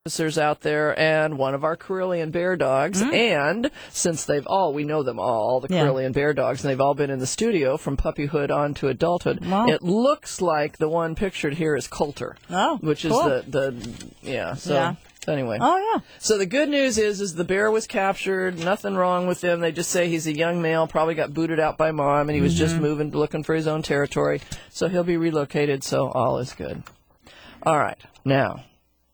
officers out there and one of our Karelian bear dogs. And since we know them all, the Karelian bear dogs, and they've all been in the studio from puppyhood on to adulthood. Wow. It looks like the one pictured here is Coulter, which cool. is Anyway. Oh, yeah. So the good news is the bear was captured. Nothing wrong with him. They just say he's a young male, probably got booted out by mom, and he was just looking for his own territory. So he'll be relocated, so all is good. All right. Now.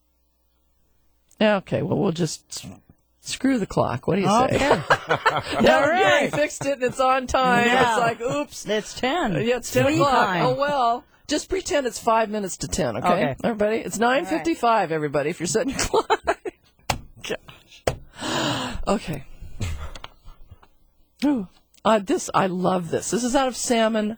Okay, well, we'll just screw the clock. What do you say? All right. You fixed it, and it's on time. Yeah. It's like, oops. It's 10. Yeah, it's 10 o'clock. Time. Oh, well. Just pretend it's 5 minutes to 10, okay? Everybody? It's 9:55, everybody, if you're setting your clock. Gosh. Okay. Ooh. I love this. This is out of Salmon,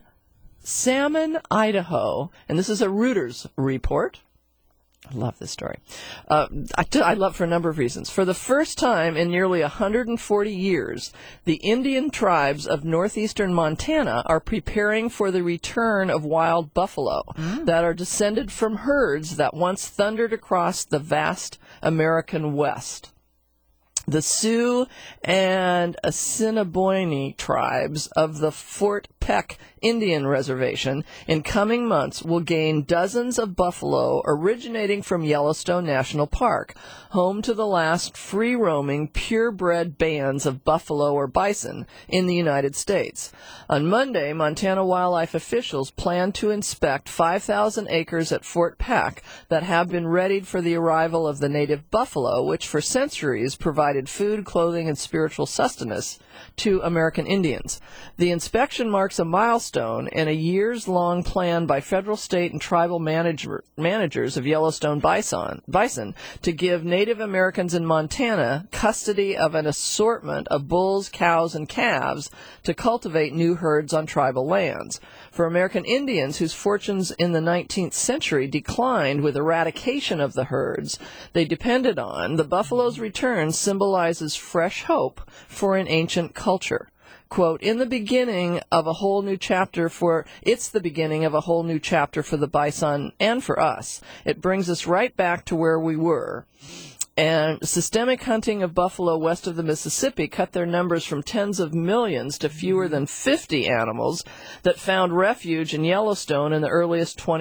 Idaho, and this is a Reuters report. I love this story. I love for a number of reasons. For the first time in nearly 140 years, the Indian tribes of northeastern Montana are preparing for the return of wild buffalo that are descended from herds that once thundered across the vast American West. The Sioux and Assiniboine tribes of the Fort Peck Indian Reservation in coming months will gain dozens of buffalo originating from Yellowstone National Park, home to the last free-roaming, purebred bands of buffalo or bison in the United States. On Monday, Montana wildlife officials plan to inspect 5,000 acres at Fort Peck that have been readied for the arrival of the native buffalo, which for centuries provided food, clothing, and spiritual sustenance to American Indians. The inspection marks a milestone in a years-long plan by federal, state, and tribal managers of Yellowstone bison to give Native Americans in Montana custody of an assortment of bulls, cows, and calves to cultivate new herds on tribal lands. For American Indians whose fortunes in the 19th century declined with eradication of the herds they depended on, the buffalo's return symbolizes fresh hope for an ancient culture. Quote, it's the beginning of a whole new chapter for the bison and for us. It brings us right back to where we were. And systemic hunting of buffalo west of the Mississippi cut their numbers from tens of millions to fewer than 50 animals that found refuge in Yellowstone in the early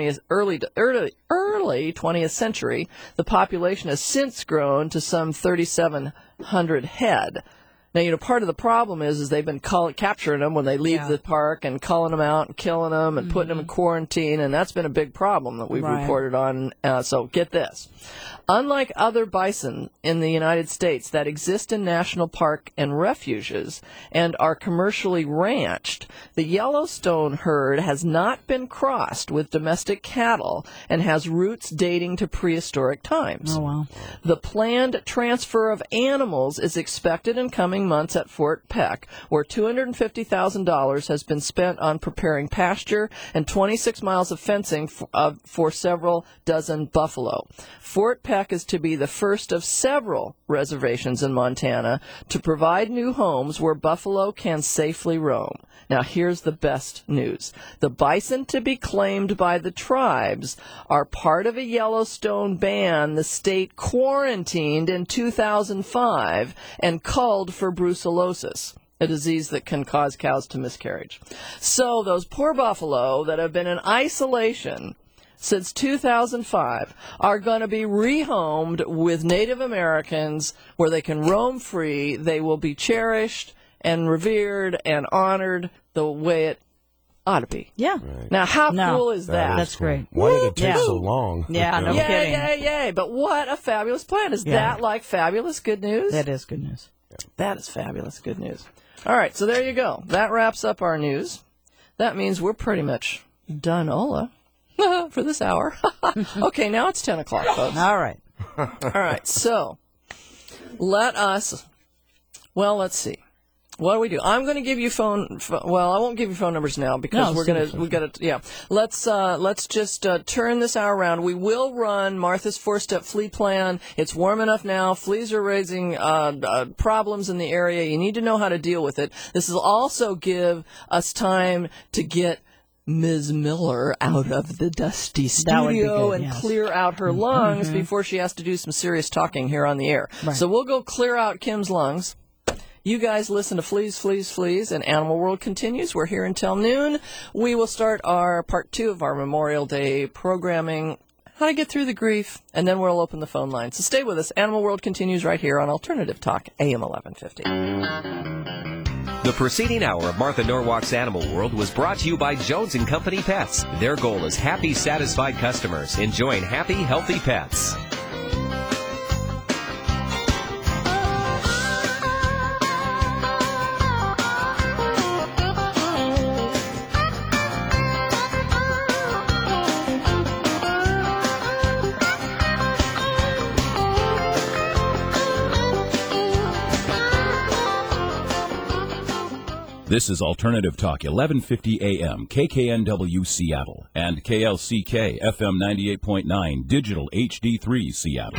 20th century. The population has since grown to some 3,700 head. Now, part of the problem is they've been capturing them when they leave the park and calling them out and killing them and putting them in quarantine, and that's been a big problem that we've reported on. So get this. Unlike other bison in the United States that exist in national park and refuges and are commercially ranched, the Yellowstone herd has not been crossed with domestic cattle and has roots dating to prehistoric times. Oh, wow. The planned transfer of animals is expected in coming months at Fort Peck, where $250,000 has been spent on preparing pasture and 26 miles of fencing for several dozen buffalo. Fort Peck is to be the first of several reservations in Montana to provide new homes where buffalo can safely roam. Now, here's the best news. The bison to be claimed by the tribes are part of a Yellowstone ban the state quarantined in 2005 and culled for brucellosis, a disease that can cause cows to miscarriage. So those poor buffalo that have been in isolation since 2005 are going to be rehomed with Native Americans where they can roam free. They will be cherished and revered and honored the way it ought to be. Yeah. Right. Now, how cool is that? That's great. Why did it take so long? Yeah, no kidding. Yay. But what a fabulous plan. Is that like fabulous good news? That is good news. That is fabulous good news. All right, so there you go. That wraps up our news. That means we're pretty much done, Ola. For this hour. Okay, now it's 10 o'clock, folks. All right. All right, so let's see. What do we do? I'm going to give you I won't give you phone numbers now because let's just turn this hour around. We will run Martha's 4-step flea plan. It's warm enough now. Fleas are raising problems in the area. You need to know how to deal with it. This will also give us time to get Ms. Miller out of the dusty That would be studio good, and yes. clear out her lungs before she has to do some serious talking here on the air. Right. So we'll go clear out Kim's lungs. You guys listen to Fleas, Fleas, Fleas, and Animal World continues. We're here until noon. We will start our part 2 of our Memorial Day programming, how to get through the grief, and then we'll open the phone line. So stay with us. Animal World continues right here on Alternative Talk, AM 1150. The preceding hour of Martha Norwalk's Animal World was brought to you by Jones & Company Pets. Their goal is happy, satisfied customers enjoying happy, healthy pets. This is Alternative Talk, 1150 AM, KKNW Seattle, and KLCK FM 98.9, Digital HD3 Seattle.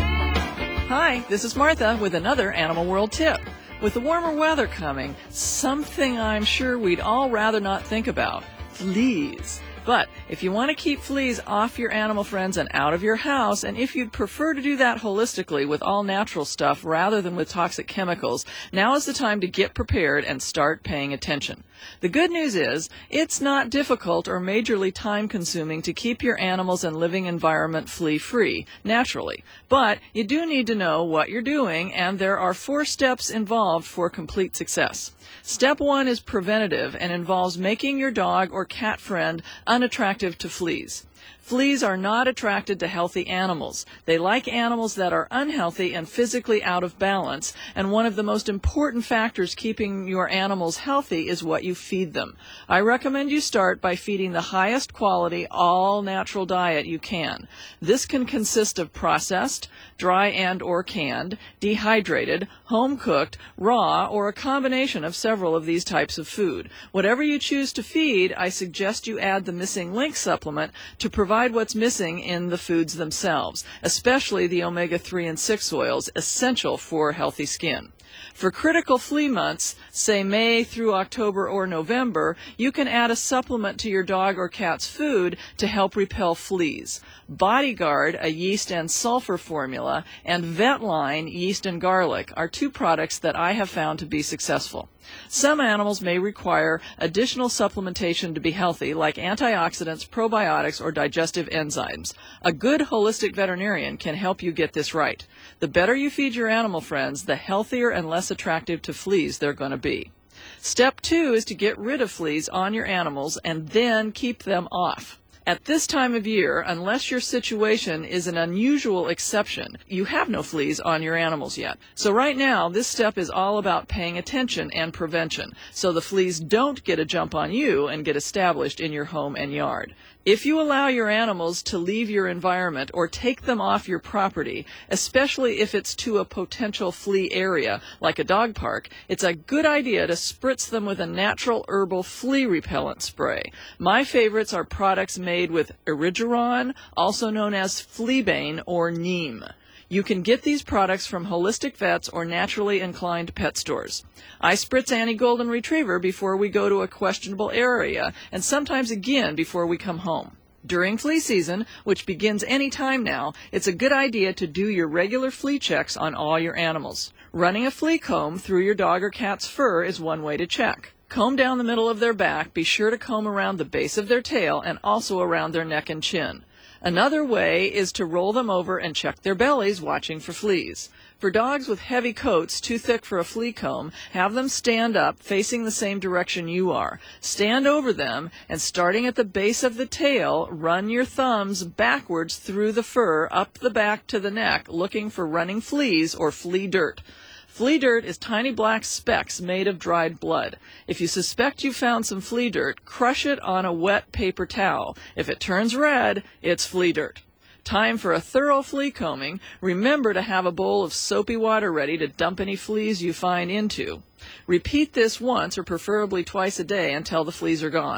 Hi, this is Martha with another Animal World tip. With the warmer weather coming, something I'm sure we'd all rather not think about: fleas. But if you want to keep fleas off your animal friends and out of your house, and if you'd prefer to do that holistically with all natural stuff rather than with toxic chemicals, now is the time to get prepared and start paying attention. The good news is, it's not difficult or majorly time-consuming to keep your animals and living environment flea-free, naturally. But you do need to know what you're doing, and there are 4 steps involved for complete success. Step 1 is preventative and involves making your dog or cat friend unattractive to fleas. Fleas are not attracted to healthy animals. They like animals that are unhealthy and physically out of balance, and one of the most important factors keeping your animals healthy is what you feed them. I recommend you start by feeding the highest quality, all-natural diet you can. This can consist of processed, dry and or canned, dehydrated, home-cooked, raw, or a combination of several of these types of food. Whatever you choose to feed, I suggest you add the Missing Link supplement to provide what's missing in the foods themselves, especially the omega-3 and 6 oils, essential for healthy skin. For critical flea months, say May through October or November, you can add a supplement to your dog or cat's food to help repel fleas. Bodyguard, a yeast and sulfur formula, and Vetline, yeast and garlic, are 2 products that I have found to be successful. Some animals may require additional supplementation to be healthy, like antioxidants, probiotics, or digestive enzymes. A good holistic veterinarian can help you get this right. The better you feed your animal friends, the healthier and less attractive to fleas they're going to be. Step 2 is to get rid of fleas on your animals and then keep them off. At this time of year, unless your situation is an unusual exception, you have no fleas on your animals yet. So right now, this step is all about paying attention and prevention, so the fleas don't get a jump on you and get established in your home and yard. If you allow your animals to leave your environment or take them off your property, especially if it's to a potential flea area, like a dog park, it's a good idea to spritz them with a natural herbal flea repellent spray. My favorites are products made with Erigeron, also known as Fleabane or Neem. You can get these products from holistic vets or naturally inclined pet stores. I spritz Annie Golden Retriever before we go to a questionable area, and sometimes again before we come home. During flea season, which begins any time now, it's a good idea to do your regular flea checks on all your animals. Running a flea comb through your dog or cat's fur is one way to check. Comb down the middle of their back, be sure to comb around the base of their tail and also around their neck and chin. Another way is to roll them over and check their bellies, watching for fleas. For dogs with heavy coats too thick for a flea comb, have them stand up facing the same direction you are. Stand over them and, starting at the base of the tail, run your thumbs backwards through the fur up the back to the neck, looking for running fleas or flea dirt. Flea dirt is tiny black specks made of dried blood. If you suspect you found some flea dirt, crush it on a wet paper towel. If it turns red, it's flea dirt. Time for a thorough flea combing. Remember to have a bowl of soapy water ready to dump any fleas you find into. Repeat this once or preferably twice a day until the fleas are gone.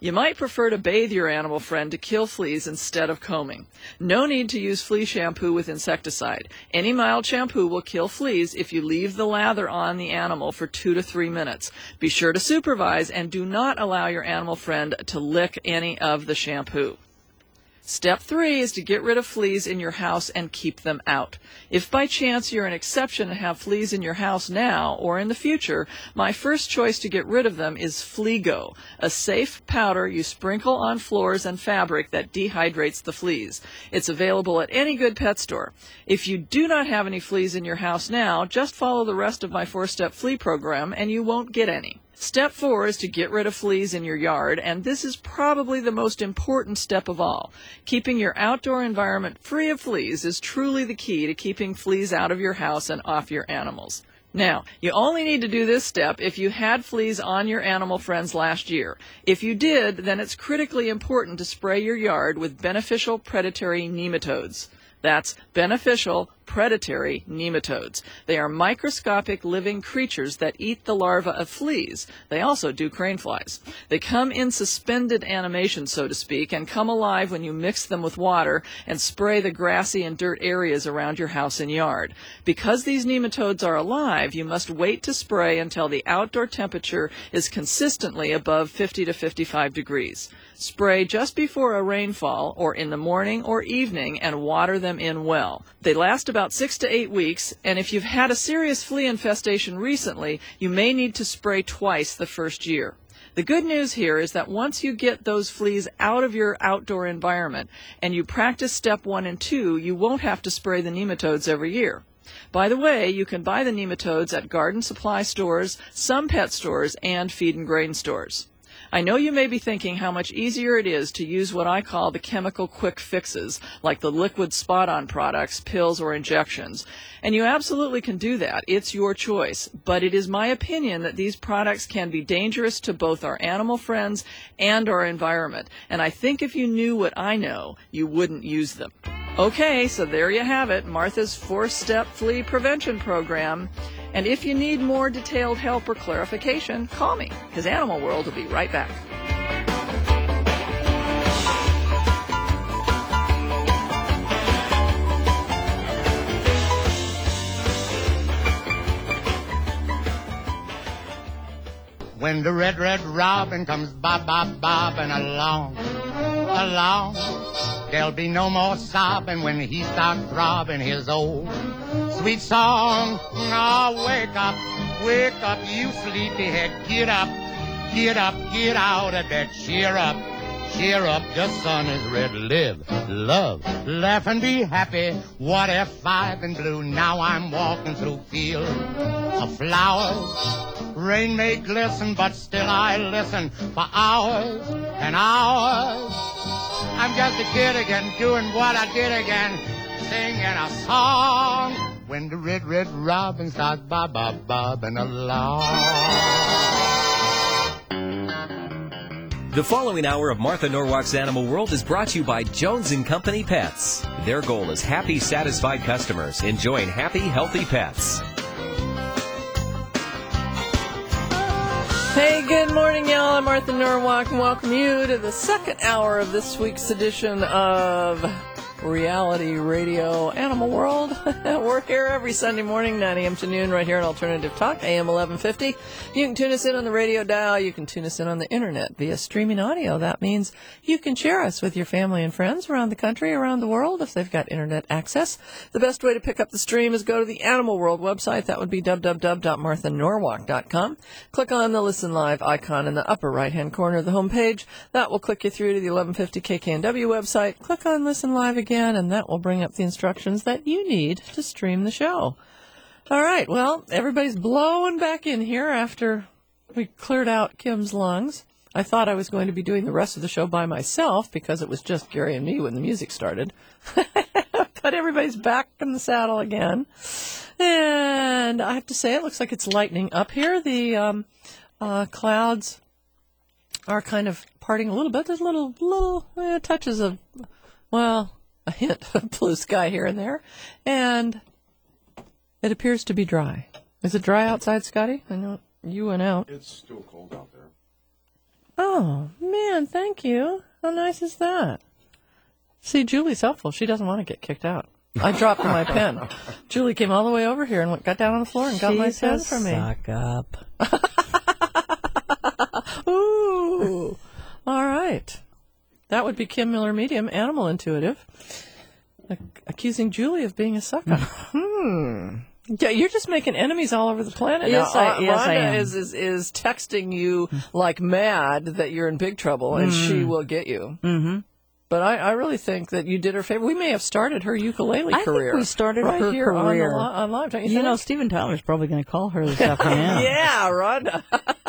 You might prefer to bathe your animal friend to kill fleas instead of combing. No need to use flea shampoo with insecticide. Any mild shampoo will kill fleas if you leave the lather on the animal for 2 to 3 minutes. Be sure to supervise and do not allow your animal friend to lick any of the shampoo. Step 3 is to get rid of fleas in your house and keep them out. If by chance you're an exception and have fleas in your house now or in the future, my first choice to get rid of them is Fleago, a safe powder you sprinkle on floors and fabric that dehydrates the fleas. It's available at any good pet store. If you do not have any fleas in your house now, just follow the rest of my 4-step flea program and you won't get any. Step 4 is to get rid of fleas in your yard, and this is probably the most important step of all. Keeping your outdoor environment free of fleas is truly the key to keeping fleas out of your house and off your animals. Now, you only need to do this step if you had fleas on your animal friends last year. If you did, then it's critically important to spray your yard with beneficial predatory nematodes. That's beneficial predatory nematodes. They are microscopic living creatures that eat the larvae of fleas. They also do crane flies. They come in suspended animation, so to speak, and come alive when you mix them with water and spray the grassy and dirt areas around your house and yard. Because these nematodes are alive, you must wait to spray until the outdoor temperature is consistently above 50 to 55 degrees. Spray just before a rainfall or in the morning or evening and water them in well. They last about 6 to 8 weeks, and if you've had a serious flea infestation recently, you may need to spray twice the first year. The good news here is that once you get those fleas out of your outdoor environment and you practice step 1 and 2, you won't have to spray the nematodes every year. By the way, you can buy the nematodes at garden supply stores, some pet stores, and feed and grain stores. I know you may be thinking how much easier it is to use what I call the chemical quick fixes, like the liquid spot-on products, pills, or injections. And you absolutely can do that. It's your choice. But it is my opinion that these products can be dangerous to both our animal friends and our environment. And I think if you knew what I know, you wouldn't use them. Okay, so there you have it, Martha's 4-step flea prevention program. And if you need more detailed help or clarification, call me, because Animal World will be right back. When the red, red robin comes bobbing along, there'll be no more sobbing when he starts throbbing his old sweet song. Oh, wake up, you sleepyhead. Get up, get out of bed. Cheer up, the sun is red. Live, love, laugh and be happy. What if I've been blue? Now I'm walking through fields of flowers. Rain may glisten, but still I listen for hours and hours. I'm just a kid again, doing what I did again, singing a song. When the red, red robin starts bobbing along. The following hour of Martha Norwalk's Animal World is brought to you by Jones & Company Pets. Their goal is happy, satisfied customers enjoying happy, healthy pets. Hey, good morning, y'all. I'm Martha Norwalk, and welcome you to the second hour of this week's edition of Reality Radio Animal World. We're here every Sunday morning, 9 a.m. to noon, right here on Alternative Talk, AM 1150. You can tune us in on the radio dial. You can tune us in on the internet via streaming audio. That means you can share us with your family and friends around the country, around the world, if they've got internet access. The best way to pick up the stream is go to the Animal World website. That would be www.marthanorwalk.com. Click on the Listen Live icon in the upper right-hand corner of the homepage. That will click you through to the 1150 KKNW website. Click on Listen Live again, and that will bring up the instructions that you need to stream the show. All right, well, everybody's blowing back in here after we cleared out Kim's lungs. I thought I was going to be doing the rest of the show by myself because it was just Gary and me when the music started. But everybody's back in the saddle again. And I have to say, it looks like it's lightening up here. The clouds are kind of parting a little bit. There's little touches of, well, a hint of blue sky here and there, and it appears to be dry. Is it dry outside, Scotty? I know you went out. It's still cold out there. Oh, man, thank you. How nice is that? See, Julie's helpful. She doesn't want to get kicked out. I dropped my pen. Julie came all the way over here and got down on the floor and got my pen for me. Suck up. Ooh. All right. That would be Kim Miller Medium, animal intuitive, accusing Julie of being a suck-up. Yeah, you're just making enemies all over the planet. Yes, now, I Rhonda am. is texting you like mad that you're in big trouble, and she will get you. Mm-hmm. But I really think that you did her favor. We may have started her ukulele career. I think we started right her here career. on live. Don't you You think? know, Steven Tyler's probably going to call her this afternoon. Yeah, Rhonda.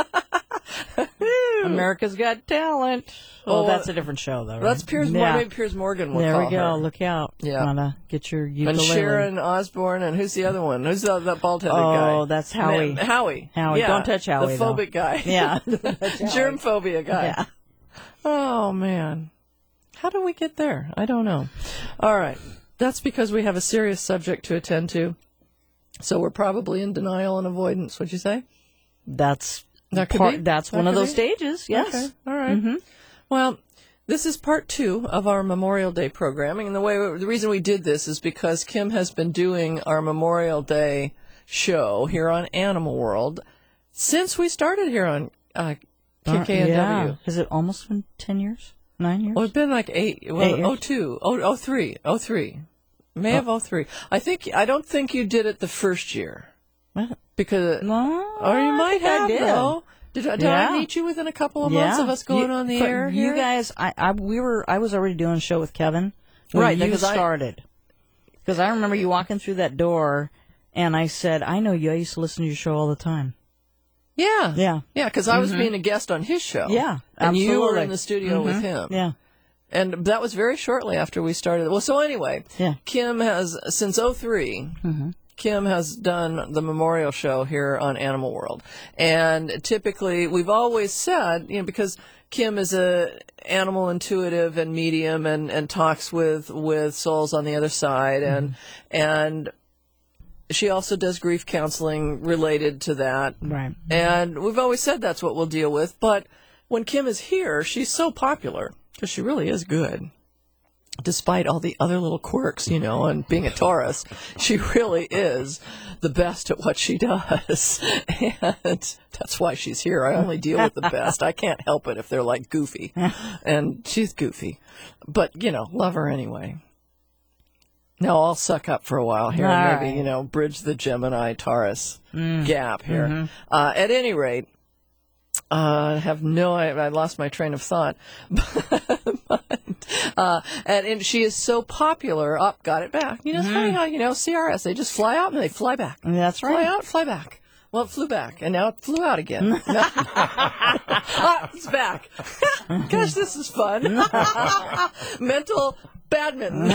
America's Got Talent. Oh, Oh, that's a different show, though. Right? That's Piers. Yeah. Maybe Piers Morgan will There call we go. her. Look out. Yeah. Wanna get your ukulele. And Sharon Osbourne, and who's the other one? Who's that bald-headed guy? Oh, that's Howie. Howie. Howie. Yeah, Don't touch Howie, the phobic guy. Yeah. Germ phobia guy. Yeah. Oh, man. How do we get there? I don't know. All right. That's because we have a serious subject to attend to. So we're probably in denial and avoidance, would you say? That's That could part, be? That's That one of could those be? stages. Yes. Okay. All right. Well, this is part 2 of our Memorial Day programming. And the reason we did this is because Kim has been doing our Memorial Day show here on Animal World since we started here on KKNW. Yeah. Has it almost been 10 years? 9 years? Well, it's been like 8. Well, 8 years? 02, 03. May have 03. I don't think you did it the first year. What? Because, No, or you I might think I have, did. though. Did I Yeah. meet you within a couple of months of us going on the air You here? guys, I was already doing a show with Kevin when Right, you because started. Because I remember you walking through that door, and I said, "I know you. I used to listen to your show all the time." Yeah. Yeah. Yeah, because I was being a guest on his show. Yeah, And you were absolutely. in the studio with him. Yeah. And that was very shortly after we started. Well, so anyway, Yeah. Kim has, since 03, Kim has done the memorial show here on Animal World. And typically, we've always said, because Kim is a animal intuitive and medium and talks with souls on the other side. And she also does grief counseling related to that. Right. And we've always said that's what we'll deal with. But when Kim is here, she's so popular because she really is good. Despite all the other little quirks, and being a Taurus, she really is the best at what she does. And that's why she's here. I only deal with the best. I can't help it if they're like goofy. And she's goofy. But, love her anyway. Now I'll suck up for a while here and maybe, right. Bridge the Gemini Taurus gap here. At any rate, I lost my train of thought. And she is so popular. Got it back. It's funny how, CRS, they just fly out and they fly back. That's Fly right. out, fly back. Well, it flew back, and now it flew out again. It's back. Gosh, this is fun. Mental badminton.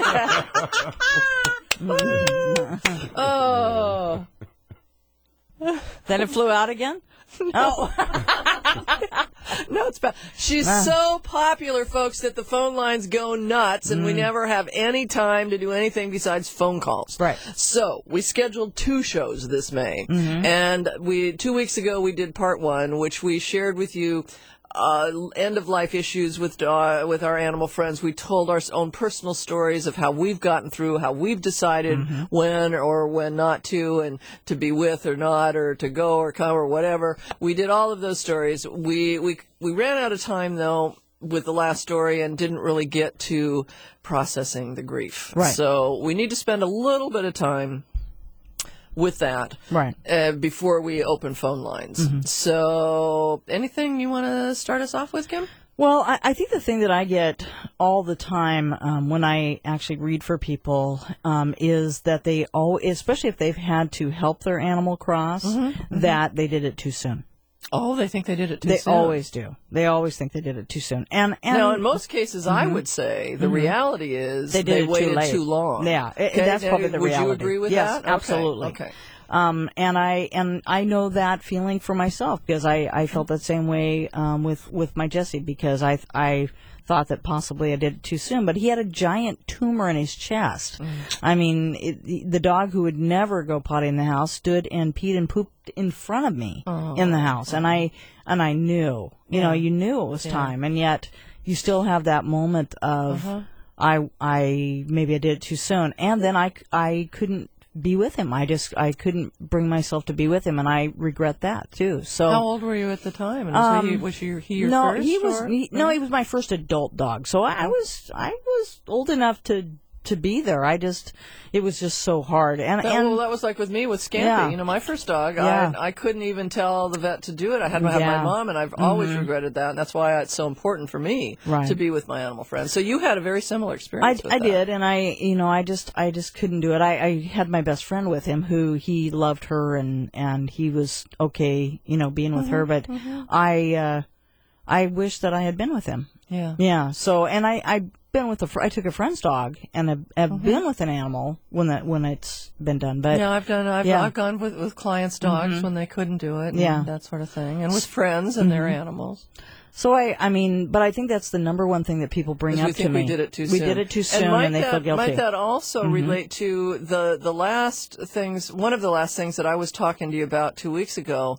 Oh. Then it flew out again? Oh. No, it's bad. She's so popular, folks, that the phone lines go nuts, and we never have any time to do anything besides phone calls. Right. So we scheduled 2 shows this May, and 2 weeks ago we did part 1, which we shared with you. End of life issues with our animal friends. We told our own personal stories of how we've gotten through, how we've decided when or when not to, and to be with or not, or to go or come or whatever. We did all of those stories. We ran out of time though with the last story and didn't really get to processing the grief. Right. So we need to spend a little bit of time with that, Right. Before we open phone lines. So, anything you want to start us off with, Kim? Well, I think the thing that I get all the time when I actually read for people is that they especially if they've had to help their animal cross, that they did it too soon. Oh, they think they did it too They soon. always do. They always think they did it too soon. And Now, in most cases, I would say the reality is they did it waited too late. too long. Yeah, Okay, that's now, probably the would reality. you agree with yes, that? Okay, absolutely. Okay. And I know that feeling for myself because I felt that same way with my Jessie because I thought that possibly I did it too soon, but he had a giant tumor in his chest. I mean, the dog who would never go potty in the house stood and peed and pooped in front of me in the house, and I knew, you knew it was time, and yet you still have that moment of I maybe I did it too soon, and then I couldn't be with him. I couldn't bring myself to be with him, and I regret that too. So, how old were you at the time? And was he your no, first? He was my first adult dog. So I was old enough to be there. It was just so hard. Well, that was like with me with Scampy. Yeah. My first dog, Yeah. I couldn't even tell the vet to do it. I had to have my mom, and I've always regretted that. And that's why it's so important for me to be with my animal friends. So you had a very similar experience with that. I did, and I just couldn't do it. I had my best friend with him who he loved her, and he was okay, being with her, but I wish that I had been with him. Yeah. Yeah. So, and I took a friend's dog and have been with an animal when it's been done. But yeah, I've gone with clients' dogs when they couldn't do it, and that sort of thing, and with friends and their animals. So but I think that's the number one thing that people bring up to me. We did it too soon. We did it too soon, and they feel guilty. Might that also relate to the last things? One of the last things that I was talking to you about 2 weeks ago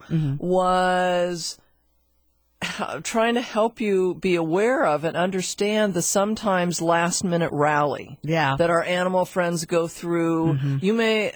was trying to help you be aware of and understand the sometimes last-minute rally that our animal friends go through. You may,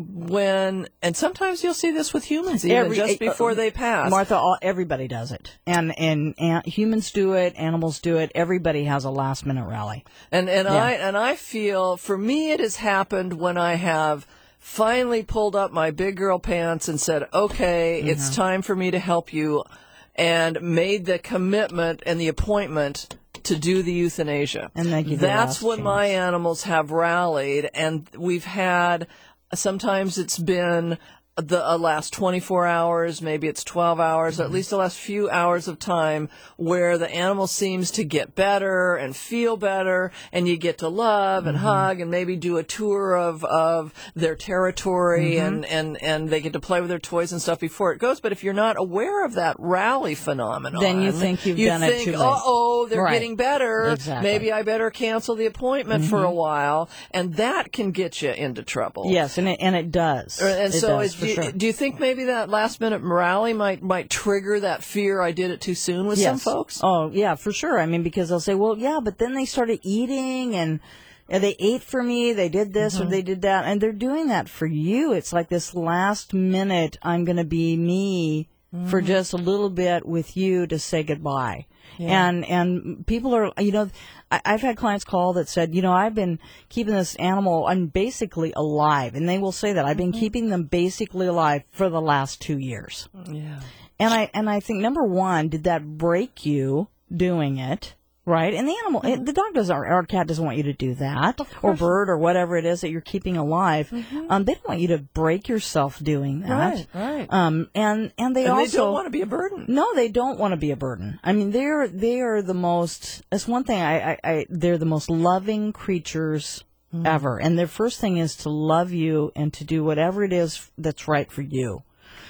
and sometimes you'll see this with humans even just before they pass. Martha, everybody does it. And humans do it, animals do it. Everybody has a last-minute rally. And I feel, for me, it has happened when I have finally pulled up my big girl pants and said, okay, it's time for me to help you, and made the commitment and the appointment to do the euthanasia. And that's when my animals have rallied, and we've had, sometimes it's been the last 24 hours, maybe it's 12 hours, at least the last few hours of time where the animal seems to get better and feel better, and you get to love and hug and maybe do a tour of their territory, and they get to play with their toys and stuff before it goes. But if you're not aware of that rally phenomenon, then you think you've done it too late. Uh-oh, they're getting better. Exactly. Maybe I better cancel the appointment for a while, and that can get you into trouble. Yes, and it does. And it so does. Sure. Do you think maybe that last minute rally might trigger that fear I did it too soon with some folks? Oh, yeah, for sure. I mean, because they'll say, well, yeah, but then they started eating and they ate for me, they did this or they did that, and they're doing that for you. It's like this last minute, I'm going to be me for just a little bit with you to say goodbye. Yeah. And people are, I've had clients call that said, I've been keeping this animal, I'm basically alive. And they will say that. I've been keeping them basically alive for the last 2 years. Yeah. And I think, number one, did that break you doing it? Right? And the animal, the dog doesn't, or cat doesn't want you to do that, or bird, or whatever it is that you're keeping alive. They don't want you to break yourself doing that. Right. And they don't want to be a burden. No, they don't want to be a burden. I mean, they are the most, that's one thing, they're the most loving creatures ever. And their first thing is to love you and to do whatever it is that's right for you.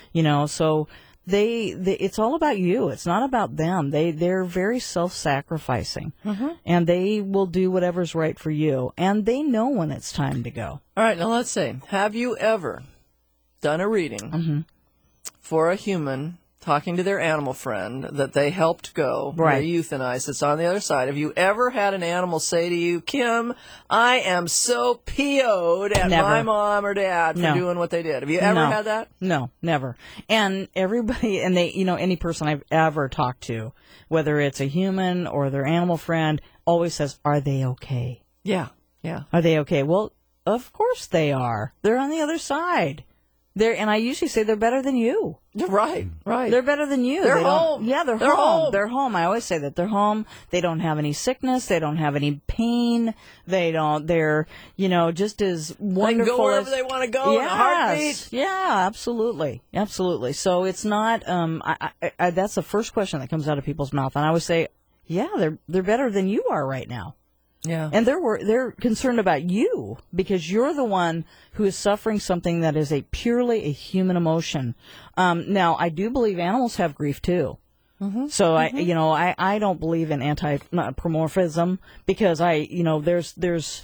So it's all about you. It's not about them. They're very self-sacrificing, and they will do whatever's right for you. And they know when it's time to go. All right, now let's say, have you ever done a reading for a human talking to their animal friend that they helped go, they euthanized, that's on the other side? Have you ever had an animal say to you, Kim, I am so PO'd at my mom or dad for doing what they did? Have you ever had that? No, never. And everybody, and they, any person I've ever talked to, whether it's a human or their animal friend, always says, are they okay? Yeah. Are they okay? Well, of course they are. They're on the other side. And I usually say they're better than you. Right. They're better than you. They're home. Yeah, they're home. They're home. I always say that they're home. They don't have any sickness. They don't have any pain. They're, just as wonderful. They can go wherever they want to go in a heartbeat. Yeah, absolutely. So it's not, that's the first question that comes out of people's mouth. And I always say, yeah, they're better than you are right now. Yeah. And they're concerned about you because you're the one who is suffering something that is purely a human emotion. Now, I do believe animals have grief too. So I don't believe in anthropomorphism because there's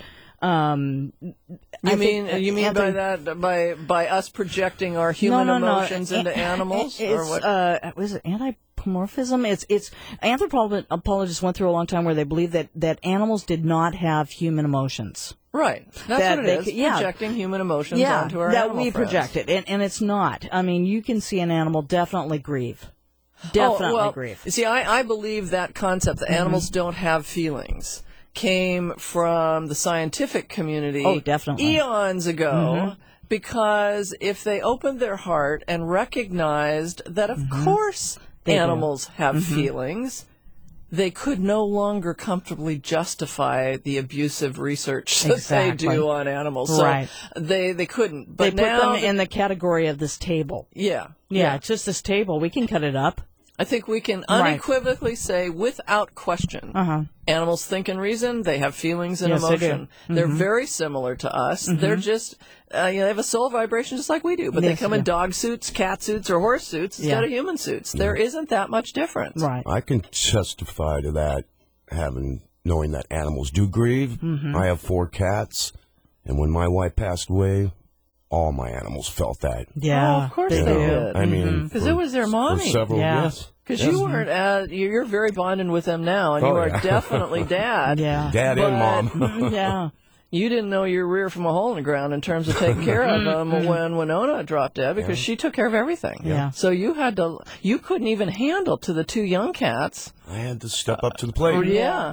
You mean by that by us projecting our human emotions into animals, or what? Was it anthropomorphism? It's anthropologists went through a long time where they believed that animals did not have human emotions. Right. That's what it is. Projecting human emotions onto our animal that we friends. project it, and it's not. I mean, you can see an animal definitely grieve. Grieve. See, I believe that concept that animals don't have feelings came from the scientific community eons ago, because if they opened their heart and recognized that, of course, animals have feelings, they could no longer comfortably justify the abusive research that they do on animals. So they couldn't. But they put them in the category of this table. Yeah. It's just this table. We can cut it up. I think we can unequivocally say, without question, animals think and reason. They have feelings and emotion. They're very similar to us. They're just, they have a soul vibration just like we do, but they come in dog suits, cat suits, or horse suits instead of human suits. There isn't that much difference. Right. I can testify to that, knowing that animals do grieve. I have 4 cats, and when my wife passed away, all my animals felt that. Yeah, of course they did. I mean, because it was their mommy. For several, yes. Because you weren't, you're very bonded with them now, and you are definitely dad. Dad and mom. You didn't know your rear from a hole in the ground in terms of taking care of them when Winona dropped dead, because she took care of everything. So you couldn't even handle to the 2 young cats. I had to step up to the plate.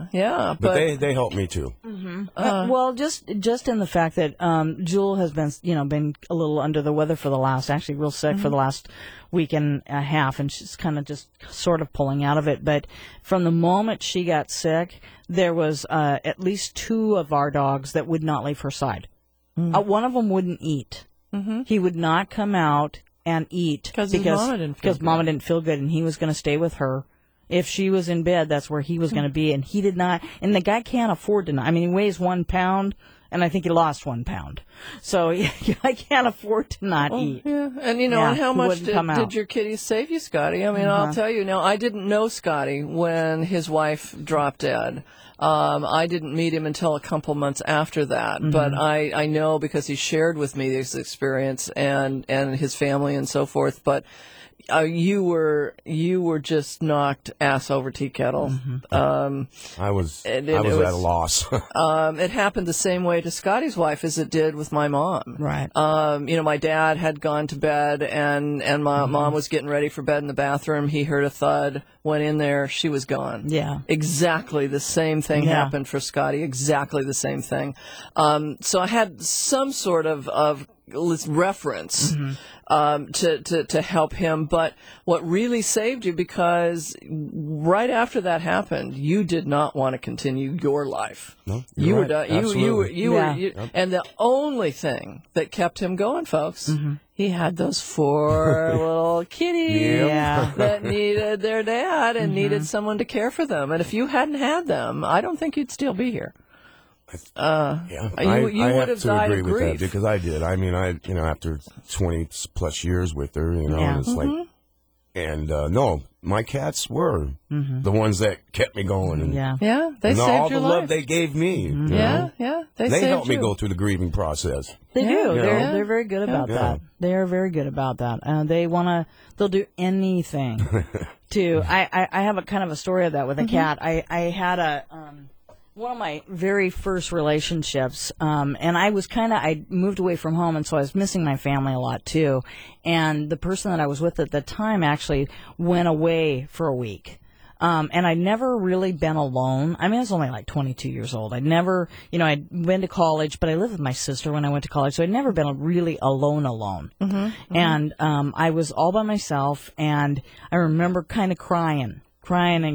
But they helped me too. Well, just in the fact that Jewel has been a little under the weather for the last, actually real sick for the last week and a half, and she's kind of just sort of pulling out of it. But from the moment she got sick, there was at least 2 of our dogs that would not leave her side. One of them wouldn't eat. He would not come out and eat because Mama didn't feel good, and he was going to stay with her. If she was in bed, that's where he was going to be, and he did not. And the guy can't afford to not. I mean, he weighs 1 pound, and I think he lost 1 pound. So I can't afford to not eat. Yeah. And, and how much did your kitties save you, Scotty? I mean, I'll tell you. Now, I didn't know Scotty when his wife dropped dead. I didn't meet him until a couple months after that. But I know because he shared with me this experience and his family and so forth. But you were just knocked ass over tea kettle. I was at a loss. It happened the same way to Scotty's wife as it did with my mom. Right. My dad had gone to bed, and my mom was getting ready for bed in the bathroom. He heard a thud, went in there, she was gone. Yeah. Exactly the same thing happened for Scotty. Exactly the same thing. So I had some sort of reference to help him. But what really saved you, because right after that happened, you did not want to continue your life. No, you were right. done. You were, and the only thing that kept him going, folks, he had those 4 little kitties that needed their dad and needed someone to care for them. And if you hadn't had them, I don't think you'd still be here. I would have died agree of with grief. that, because I did. I mean, after 20 plus years with her, it's like, and no, my cats were the ones that kept me going. And, they saved all your the life. love they gave me. They helped me go through the grieving process. They do. They're very good about that. They are very good about that. They'll do anything to. I have a kind of a story of that with a cat. I had one of my very first relationships, and I moved away from home, and so I was missing my family a lot too. And the person that I was with at the time actually went away for a week. And I'd never really been alone. I mean, I was only like 22 years old. I'd never, I'd been to college, but I lived with my sister when I went to college, so I'd never been really alone. And I was all by myself, and I remember kind of crying, and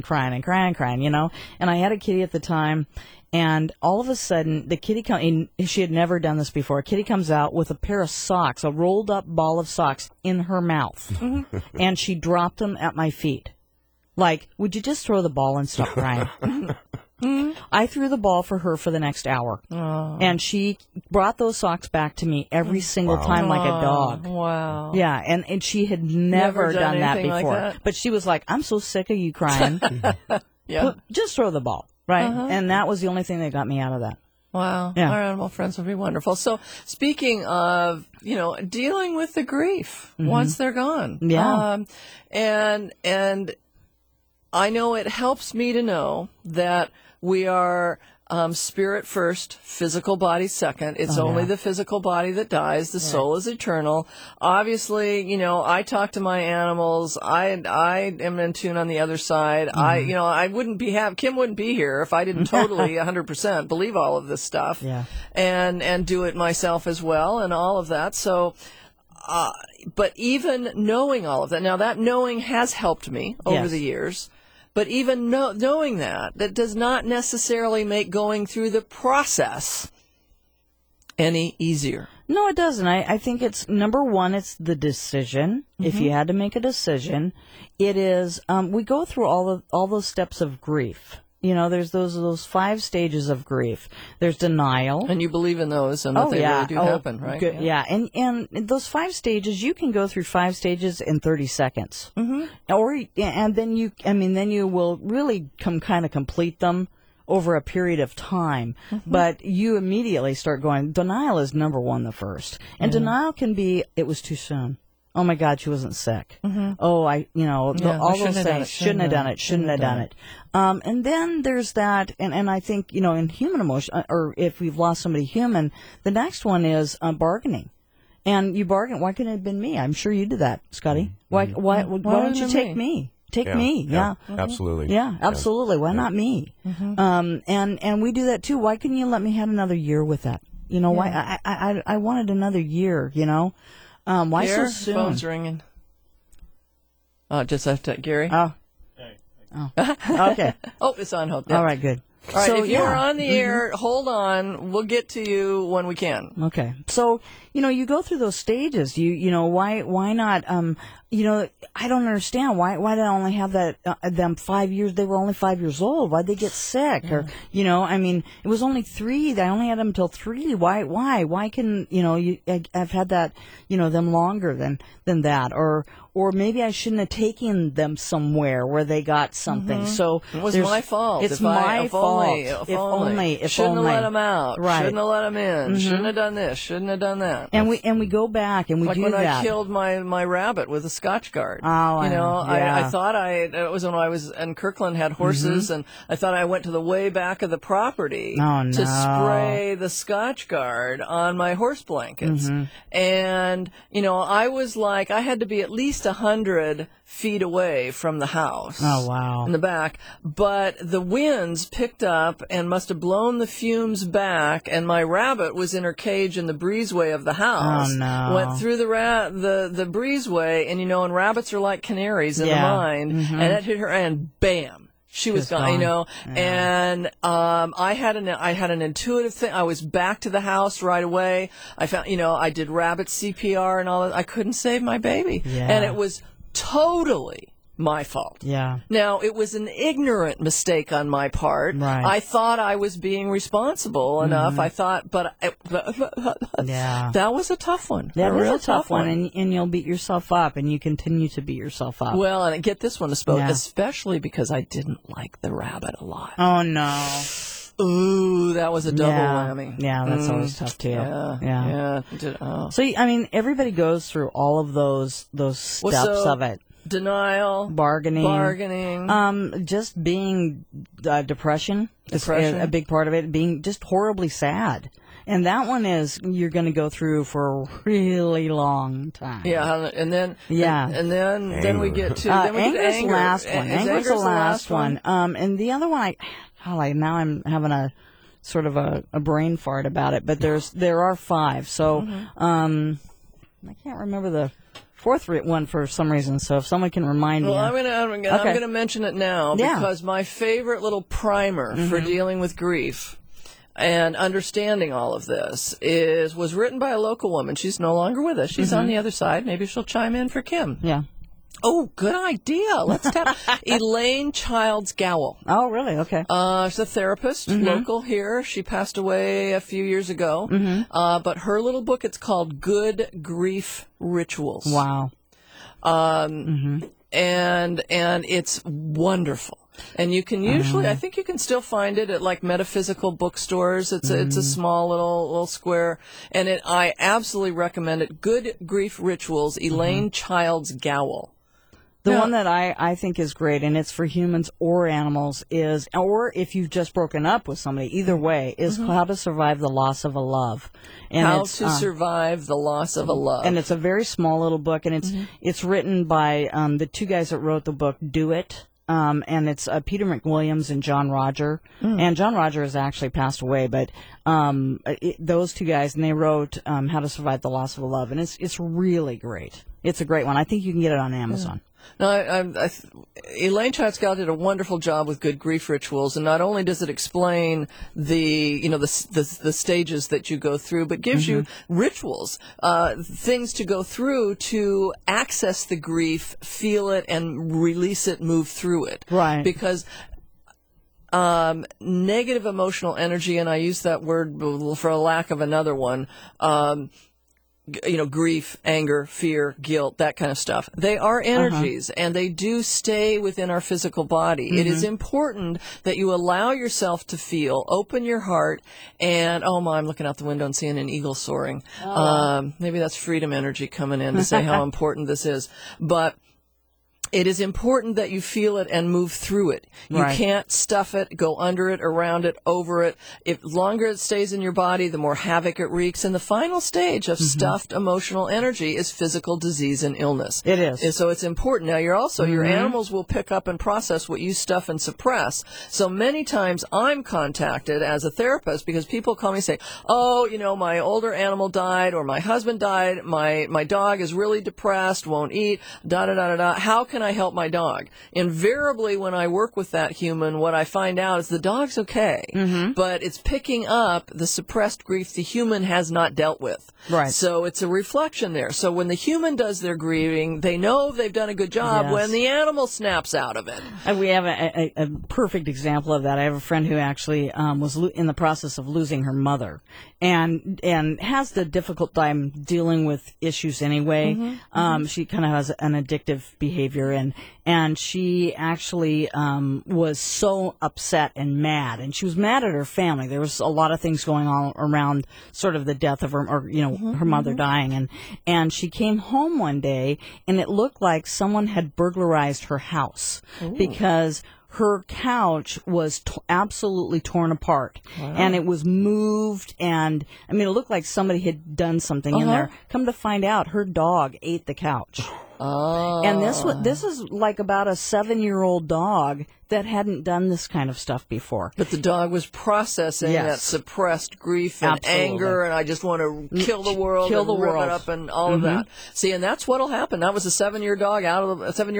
I had a kitty at the time, and all of a sudden the kitty she had never done this before. A kitty comes out with a pair of socks, a rolled up ball of socks in her mouth, and she dropped them at my feet. Like, would you just throw the ball and stop crying? I threw the ball for her for the next hour. And she brought those socks back to me every single time like a dog. Wow. Yeah, and she had never done that anything like before. that? But she was like, I'm so sick of you crying. Yeah. Just throw the ball, right? And that was the only thing that got me out of that. Wow. Yeah. Our animal friends would be wonderful. So speaking of, dealing with the grief once they're gone. Yeah. And I know it helps me to know that we are spirit first, physical body second. It's only the physical body that dies. The soul is eternal. Obviously, I talk to my animals. I am in tune on the other side. I wouldn't Kim wouldn't be here if I didn't totally 100% believe all of this stuff. Yeah. And do it myself as well and all of that. So, but even knowing all of that, now that knowing has helped me over the years. But even knowing that does not necessarily make going through the process any easier. No, it doesn't. I think it's, number one, it's the decision. If you had to make a decision, it is, we go through all those steps of grief. There's those 5 stages of grief. There's denial. And you believe in those and that they really do happen, right? Good. Yeah. And those 5 stages, you can go through 5 stages in 30 seconds. And then you will really complete them over a period of time. But you immediately start going, denial is number 1 the first. And denial can be, it was too soon. Oh my God, she wasn't sick. Oh, all those things. Shouldn't have done it. And then there's that, and I think, in human emotion, or if we've lost somebody human, the next one is bargaining. And you bargain, why couldn't it have been me? I'm sure you did that, Scotty. Why don't you take me? Take me. Yeah. Absolutely. Yeah, absolutely. Why not me? And we do that too. Why couldn't you let me have another year with that? Why I wanted another year, why Here, so soon? Phone's ringing. Just after Gary. Oh. Okay. Oh, it's on hold. Yeah. All right, good. All right, if you're on the air, hold on. We'll get to you when we can. Okay. So, you go through those stages. Why not, I don't understand. Why did I only have them 5 years? They were only 5 years old. Why'd they get sick? Or, it was only 3. I only had them until 3. Why can, I've had that, them longer than that. Or maybe I shouldn't have taken them somewhere where they got something. So it was my fault. It's my fault. If only. Shouldn't have let them out. Right. Shouldn't have let them in. Shouldn't have done this. Shouldn't have done that. And we go back and we like do when that. I killed my rabbit with a Scotch guard. Oh, I thought it was when I was in Kirkland, had horses, and I thought I went to the way back of the property to spray the Scotch guard on my horse blankets. And I was like, I had to be at least 100 feet away from the house. Oh, wow. In the back. But the winds picked up and must have blown the fumes back, and my rabbit was in her cage in the breezeway of the house. Oh, no. Went through the breezeway, and and rabbits are like canaries in the mind, and it hit her, and bam. She was gone, and I had an intuitive thing. I was back to the house right away. I found, I did rabbit CPR and all that. I couldn't save my baby, and it was totally my fault. Yeah. Now, it was an ignorant mistake on my part. Right. I thought I was being responsible enough. I thought, but that was a tough one. That a is real a tough one, and you'll beat yourself up, and you continue to beat yourself up. Well, and get this one, especially because I didn't like the rabbit a lot. Oh, no. Ooh, that was a double whammy. Yeah, that's always tough too. Yeah. So, everybody goes through all of those steps of it. Denial, bargaining, just being depression is a big part of it. Being just horribly sad, and that one is you're going to go through for a really long time. Yeah, and then then we get to anger's anger. The last one. Anger's the last one. And the other one, now I'm having a sort of a brain fart about it. But there are 5. So I can't remember the 4th one for some reason, so if someone can remind me. Well, I'm gonna mention it now because my favorite little primer for dealing with grief and understanding all of this was written by a local woman. She's no longer with us. She's on the other side. Maybe she'll chime in for Kim. Yeah. Oh, good idea. Let's tap Elaine Childs Gowell. Oh, really? Okay. She's a therapist, local here. She passed away a few years ago. But her little book, it's called Good Grief Rituals. Wow. And it's wonderful. And you can usually, I think you can still find it at like metaphysical bookstores. It's a small little square, and I absolutely recommend it. Good Grief Rituals, Elaine Childs Gowell. The one that I think is great, and it's for humans or animals, or if you've just broken up with somebody, either way, is How to Survive the Loss of a Love. And How to Survive the Loss of a Love. And it's a very small little book, and it's written by the two guys that wrote the book, Do It. And it's Peter McWilliams and John Roger. And John Roger has actually passed away, but those two guys, and they wrote How to Survive the Loss of a Love, and it's really great. It's a great one. I think you can get it on Amazon. No, Elaine Childs Gowell did a wonderful job with Good Grief Rituals, and not only does it explain the stages that you go through, but gives you rituals, things to go through to access the grief, feel it, and release it, move through it. Right. Because negative emotional energy, and I use that word for a lack of another one, grief, anger, fear, guilt, that kind of stuff. They are energies, and they do stay within our physical body. It is important that you allow yourself to feel, open your heart, and, I'm looking out the window and seeing an eagle soaring. Maybe that's freedom energy coming in to say how important this is. But it is important that you feel it and move through it. You can't stuff it, go under it, around it, over it. If longer it stays in your body, the more havoc it wreaks. And the final stage of stuffed emotional energy is physical disease and illness. It is. And so it's important. Now, your animals will pick up and process what you stuff and suppress. So many times I'm contacted as a therapist because people call me and say, my older animal died, or my husband died, my dog is really depressed, won't eat, da-da-da-da-da. How can I help my dog? Invariably, when I work with that human, what I find out is the dog's okay, but it's picking up the suppressed grief the human has not dealt with. Right. So it's a reflection there. So when the human does their grieving, they know they've done a good job. Yes. When the animal snaps out of it. And we have a perfect example of that. I have a friend who actually was in the process of losing her mother, and has the difficult time dealing with issues anyway. She kind of has an addictive behavior, and she actually was so upset and mad, and she was mad at her family. There was a lot of things going on around sort of the death of her, her mother dying, and she came home one day, and it looked like someone had burglarized her house because her couch was absolutely torn apart, and it was moved, and it looked like somebody had done something in there. Come to find out, her dog ate the couch. And this is like about a 7-year-old dog that hadn't done this kind of stuff before. But the dog was processing that suppressed grief and anger, and I just want to kill the world, rip it up, and all of that. See, and that's what'll happen. That was a 7-year-old dog out of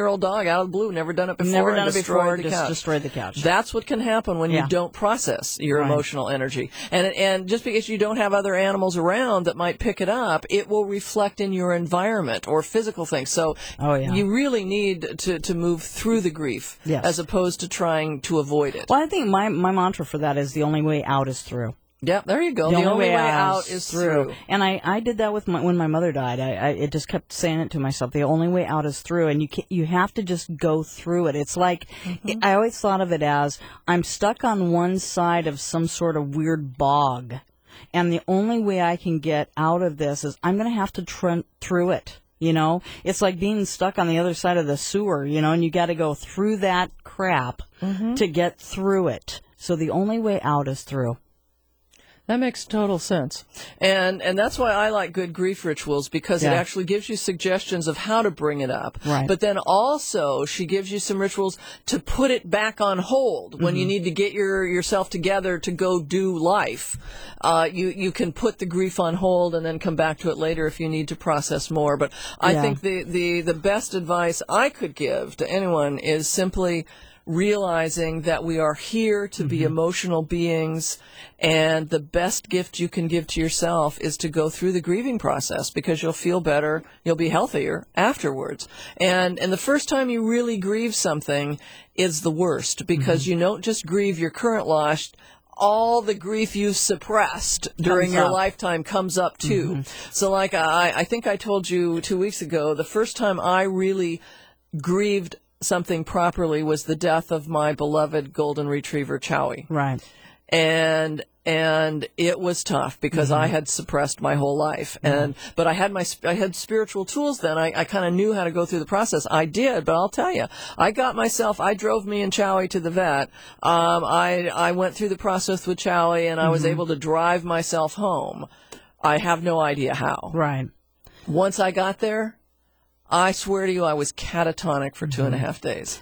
the blue, never done it before, just destroyed the couch. That's what can happen when you don't process your emotional energy. And just because you don't have other animals around that might pick it up, it will reflect in your environment or physical things. So you really need to move through the grief as opposed to trying to avoid it. Well, I think my mantra for that is the only way out is through. Yeah, there you go. The only way out is through. And I did that with when my mother died. I just kept saying it to myself. The only way out is through, and you have to just go through it. It's like I always thought of it as I'm stuck on one side of some sort of weird bog, and the only way I can get out of this is I'm going to have to through it. It's like being stuck on the other side of the sewer, and you got to go through that crap to get through it. So the only way out is through. That makes total sense. And that's why I like Good Grief Rituals, because it actually gives you suggestions of how to bring it up. Right. But then also she gives you some rituals to put it back on hold when you need to get yourself together to go do life. You can put the grief on hold and then come back to it later if you need to process more. But I think the best advice I could give to anyone is simply realizing that we are here to be emotional beings, and the best gift you can give to yourself is to go through the grieving process, because you'll feel better, you'll be healthier afterwards. And the first time you really grieve something is the worst, because you don't just grieve your current loss, all the grief you suppressed during your lifetime comes up too. So like I think I told you 2 weeks ago, the first time I really grieved something properly was the death of my beloved golden retriever Chowie. Right. And it was tough, because I had suppressed my whole life, but I had spiritual tools then. I kind of knew how to go through the process. I did, but I'll tell you, I drove me and Chowie to the vet. I went through the process with Chowie, and I was able to drive myself home. I have no idea how. Right. Once I got there, I swear to you, I was catatonic for 2.5 days.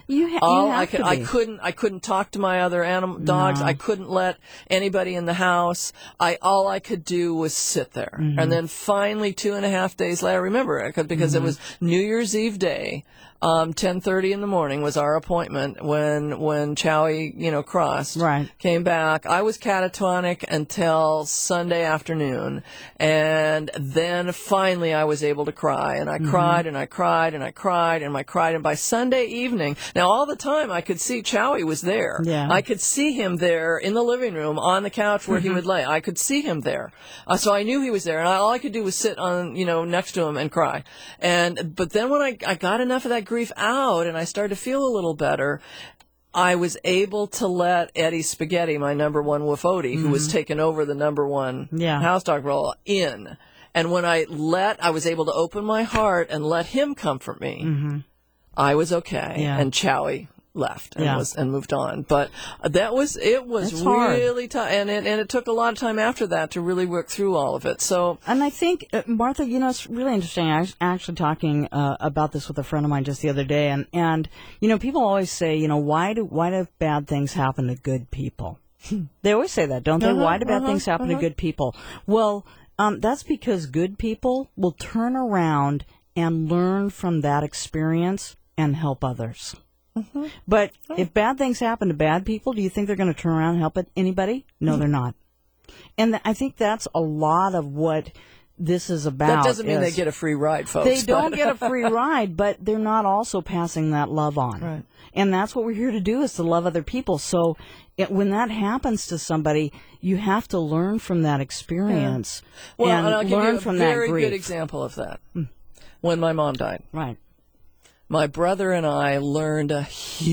I couldn't talk to my other dogs. I couldn't let anybody in the house. All I could do was sit there. And then finally, 2.5 days later, I remember it because it was New Year's Eve day. 10:30 in the morning was our appointment when Chowie, crossed. Right. Came back. I was catatonic until Sunday afternoon. And then finally I was able to cry. And I cried and I cried and I cried and I cried. And by Sunday evening, now all the time I could see Chowie was there. Yeah. I could see him there in the living room on the couch where he would lay. I could see him there. So I knew he was there. And all I could do was sit on, next to him and cry. But then when I got enough of that grief out and I started to feel a little better, I was able to let Eddie Spaghetti, my number one Woofody, who was taking over the number one house dog role, in. And when I was able to open my heart and let him comfort me, I was okay. Yeah. And Chowie left and moved on. But it was That's really tough, and it took a lot of time after that to really work through all of it. So, and I think Martha, it's really interesting. I was actually talking about this with a friend of mine just the other day, and people always say, why do bad things happen to good people? They always say that, don't they? Why do bad things happen to good people? Well, that's because good people will turn around and learn from that experience and help others. But if bad things happen to bad people, do you think they're going to turn around and help anybody? No, they're not. And I think that's a lot of what this is about. That doesn't mean they get a free ride, folks. They don't get a free ride, but they're not also passing that love on. Right. And that's what we're here to do, is to love other people. So when that happens to somebody, you have to learn from that experience and and I'll give learn you from a that very grief. good example of that. When my mom died. Right. My brother and I learned a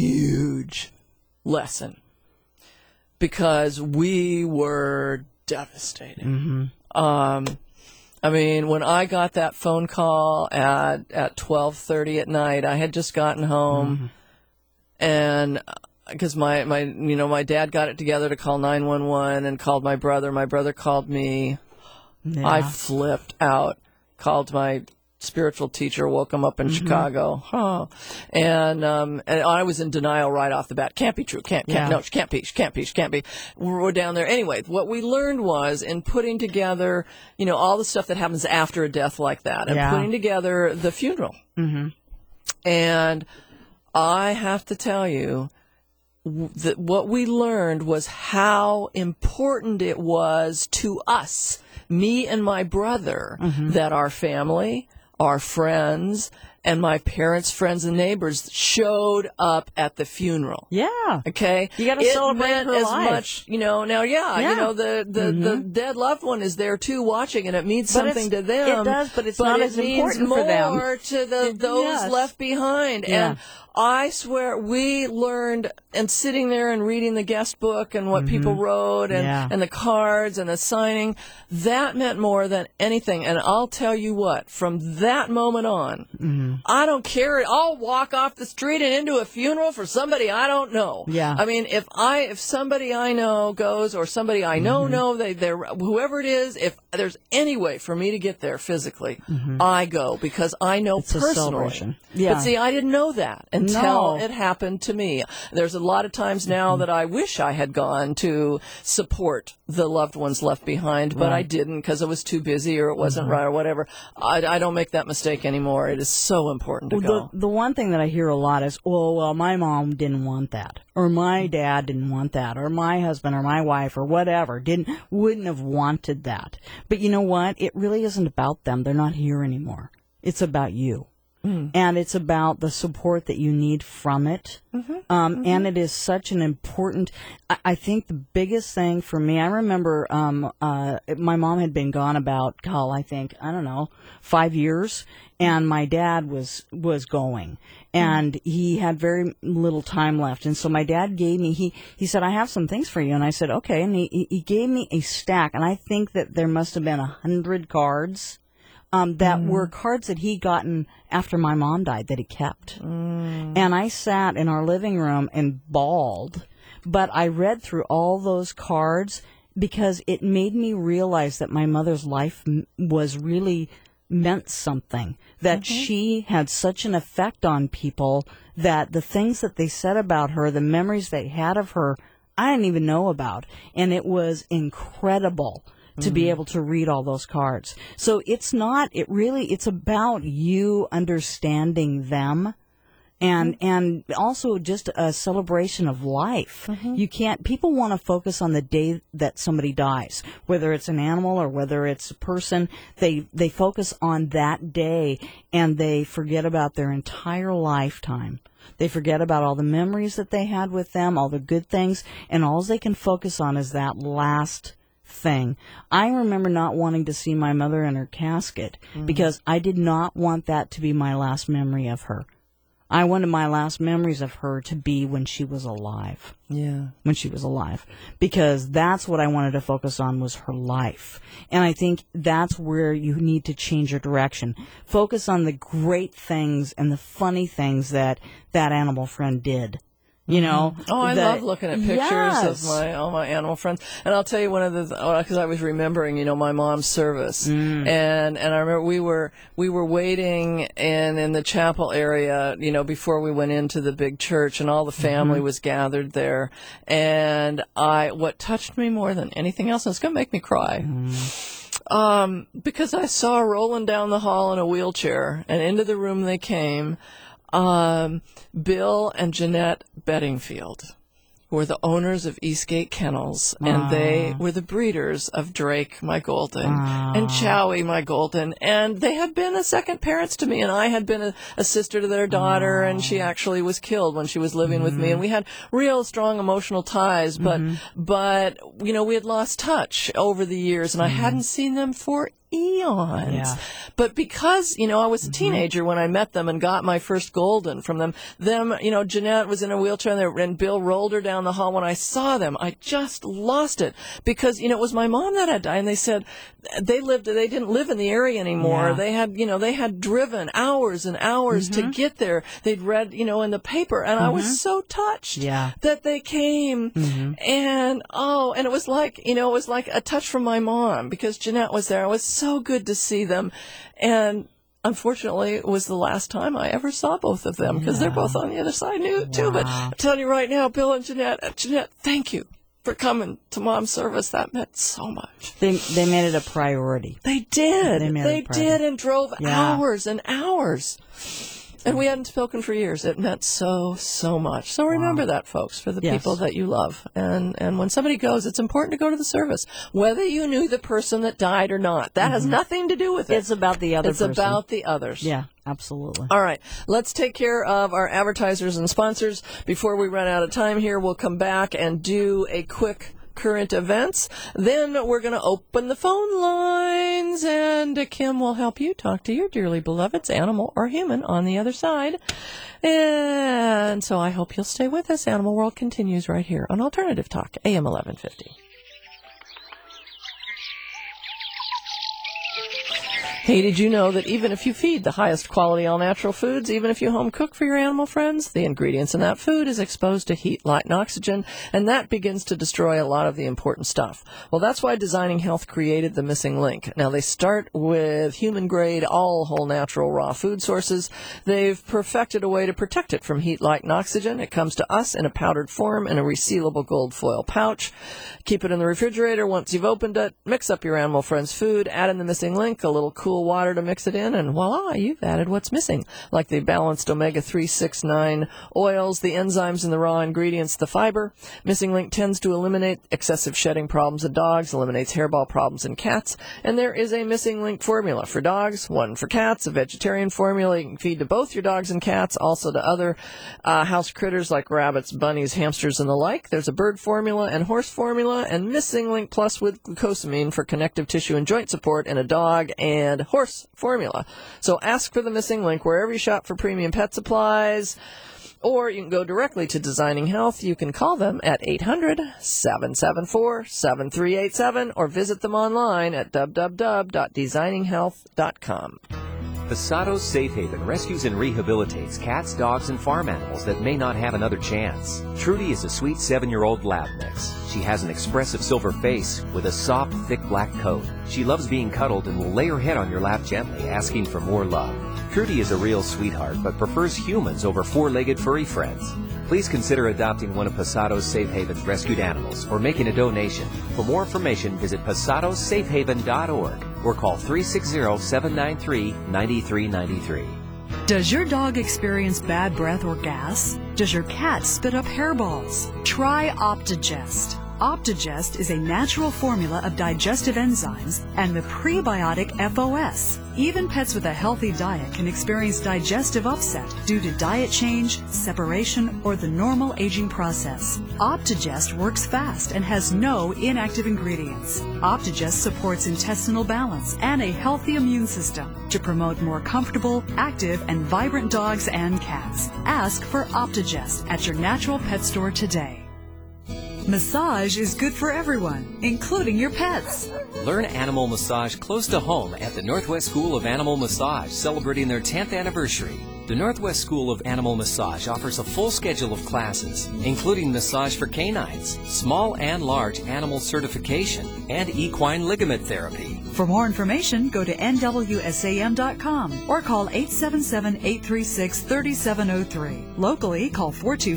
huge lesson because we were devastated. I mean, when I got that phone call at 12:30 at night, I had just gotten home, and because my dad got it together to call 911 and called my brother. My brother called me. Yeah. I flipped out. Called my spiritual teacher, woke him up in Chicago. And I was in denial right off the bat. Can't be true. No, she can't be. We're down there. Anyway, what we learned was in putting together, all the stuff that happens after a death like that, and putting together the funeral. And I have to tell you that what we learned was how important it was to us, me and my brother, that our family, our friends, and my parents' friends and neighbors showed up at the funeral. Yeah. Okay? You got to celebrate meant her as life. much, now, the dead loved one is there too watching, and it means something to them. It does, but it's not as important for them. More to those left behind. Yeah. And I swear we learned, and sitting there and reading the guest book and what people wrote and the cards and the signing, that meant more than anything. And I'll tell you what, from that moment on, I don't care. I'll walk off the street and into a funeral for somebody I don't know. Yeah. I mean, if somebody I know goes, or somebody I know, they're whoever it is, if there's any way for me to get there physically, I go, because I know It's a personally. celebration. Yeah. But see, I didn't know that until it happened to me. There's a lot of times now that I wish I had gone to support the loved ones left behind, but I didn't because I was too busy or it wasn't right or whatever. I don't make that mistake anymore. It is so so important to go. The one thing that I hear a lot is, well, my mom didn't want that, or my dad didn't want that, or my husband or my wife or whatever wouldn't have wanted that. But you know what? It really isn't about them. They're not here anymore. It's about you. And it's about the support that you need from it. And it is such an important, I think the biggest thing for me, I remember my mom had been gone about, I don't know, 5 years, and my dad was going. And he had very little time left. And so my dad gave me, he said, I have some things for you. And I said, okay. And he gave me a stack, and I think that there must have been 100 cards. That were cards that he gotten after my mom died that he kept. And I sat in our living room and bawled, but I read through all those cards because it made me realize that my mother's life was really meant something, that she had such an effect on people that the things that they said about her, the memories they had of her, I didn't even know about. And it was incredible to be able to read all those cards. So it's about you understanding them and also just a celebration of life. People want to focus on the day that somebody dies, whether it's an animal or whether it's a person. They focus on that day and they forget about their entire lifetime. They forget about all the memories that they had with them, all the good things, and all they can focus on is that last thing. I remember not wanting to see my mother in her casket because I did not want that to be my last memory of her. I wanted my last memories of her to be when she was alive. Yeah. When she was alive. Because that's what I wanted to focus on was her life. And I think that's where you need to change your direction. Focus on the great things and the funny things that animal friend did. You know, I love looking at pictures of all my animal friends. And I'll tell you one of the, because I was remembering, my mom's service, and I remember we were waiting in the chapel area, before we went into the big church, and all the family was gathered there. And what touched me more than anything else, and it's going to make me cry. Because I saw her rolling down the hall in a wheelchair, and into the room they came. Bill and Jeanette Bedingfield were the owners of Eastgate Kennels, and they were the breeders of Drake, my golden, and Chowie, my golden, and they had been a second parents to me, and I had been a sister to their daughter, and she actually was killed when she was living with me, and we had real strong emotional ties, but we had lost touch over the years, and I hadn't seen them for eons. Yeah. But because, I was a teenager when I met them and got my first golden from them, Jeanette was in a wheelchair and Bill rolled her down the hall. When I saw them, I just lost it because, it was my mom that had died, and they said they didn't live in the area anymore. Yeah. They had driven hours and hours to get there. They'd read, in the paper, and I was so touched that they came, and it was like, a touch from my mom because Jeanette was there. It was so good to see them, and unfortunately it was the last time I ever saw both of them because they're both on the other side too. But I'm telling you right now, Bill and Jeanette, thank you for coming to Mom's service. That meant so much. They made it a priority. They did. They did, and drove hours and hours. And we hadn't spoken for years. It meant so, so much. So remember that, folks, for the people that you love. And when somebody goes, it's important to go to the service, whether you knew the person that died or not. That has nothing to do with it. It's about the other person. It's about the others. Yeah, absolutely. All right. Let's take care of our advertisers and sponsors. Before we run out of time here, we'll come back and do a quick current events. Then we're going to open the phone lines, and Kim will help you talk to your dearly beloveds, animal or human, on the other side. And so I hope you'll stay with us. Animal World continues right here on Alternative Talk, AM 1150. Hey, did you know that even if you feed the highest quality all-natural foods, even if you home cook for your animal friends, the ingredients in that food is exposed to heat, light, and oxygen, and that begins to destroy a lot of the important stuff. Well, that's why Designing Health created the Missing Link. Now, they start with human-grade, all whole natural raw food sources. They've perfected a way to protect it from heat, light, and oxygen. It comes to us in a powdered form in a resealable gold foil pouch. Keep it in the refrigerator. Once you've opened it, mix up your animal friend's food, add in the Missing Link, a little cool cool water to mix it in, and voila, you've added what's missing, like the balanced omega-3, 6, 9 oils, the enzymes in the raw ingredients, the fiber. Missing Link tends to eliminate excessive shedding problems in dogs, eliminates hairball problems in cats, and there is a Missing Link formula for dogs, one for cats, a vegetarian formula you can feed to both your dogs and cats, also to other house critters like rabbits, bunnies, hamsters, and the like. There's a bird formula and horse formula, and Missing Link Plus with glucosamine for connective tissue and joint support in a dog and horse formula. So ask for the Missing Link wherever you shop for premium pet supplies, or you can go directly to Designing Health. You can call them at 800-774-7387 or visit them online at www.designinghealth.com. Pasado's Safe Haven rescues and rehabilitates cats, dogs, and farm animals that may not have another chance. Trudy is a sweet 7-year-old lab mix. She has an expressive silver face with a soft, thick black coat. She loves being cuddled and will lay her head on your lap gently, asking for more love. Trudy is a real sweetheart, but prefers humans over four-legged furry friends. Please consider adopting one of Pasado's Safe Haven's rescued animals or making a donation. For more information, visit pasadosafehaven.org or call 360-793-9393. Does your dog experience bad breath or gas? Does your cat spit up hairballs? Try Optigest. Optigest is a natural formula of digestive enzymes and the prebiotic FOS. Even pets with a healthy diet can experience digestive upset due to diet change, separation, or the normal aging process. Optigest works fast and has no inactive ingredients. Optigest supports intestinal balance and a healthy immune system to promote more comfortable, active, and vibrant dogs and cats. Ask for Optigest at your natural pet store today. Massage is good for everyone, including your pets. Learn animal massage close to home at the Northwest School of Animal Massage, celebrating their 10th anniversary. The Northwest School of Animal Massage offers a full schedule of classes, including massage for canines, small and large animal certification, and equine ligament therapy. For more information, go to nwsam.com or call 877-836-3703. Locally, call